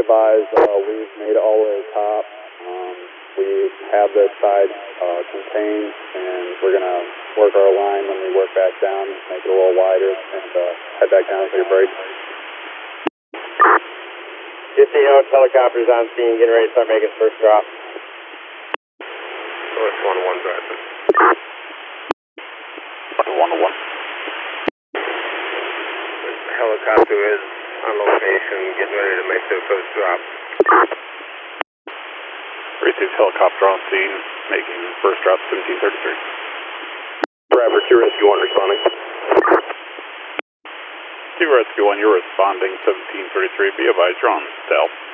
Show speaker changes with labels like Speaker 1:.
Speaker 1: advised, we've made it all the way to the top. We have this side contained, and we're going to work our line when we work back down, make it a little wider, and head back down for your break.
Speaker 2: 15 Oaks helicopters on scene, getting ready to start making first drop.
Speaker 3: North 101 driver.
Speaker 4: 101.
Speaker 3: The helicopter is on location, getting ready to make their first drop.
Speaker 4: Received helicopter on scene, making first drop 1733.
Speaker 3: Driver 2 Rescue 1 responding.
Speaker 4: 2 Rescue 1, you're responding 1733. Be advised, you're on stealth.